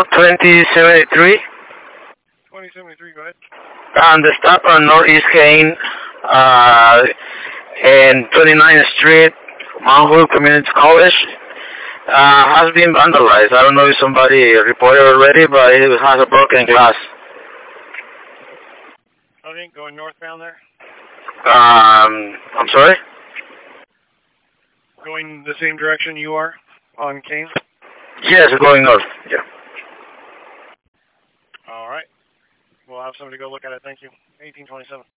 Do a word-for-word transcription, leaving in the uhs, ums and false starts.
twenty seventy-three. twenty seventy-three, go ahead. On the stop on Northeast Kane, uh, and twenty-ninth Street, Mount Hood Community College, uh, has been vandalized. I don't know if somebody reported already, but it has a broken glass. Okay, going northbound there? Um, I'm sorry? Going the same direction you are on Kane? Yes, going north, yeah. All right. We'll have somebody go look at it. Thank you. eighteen twenty-seven.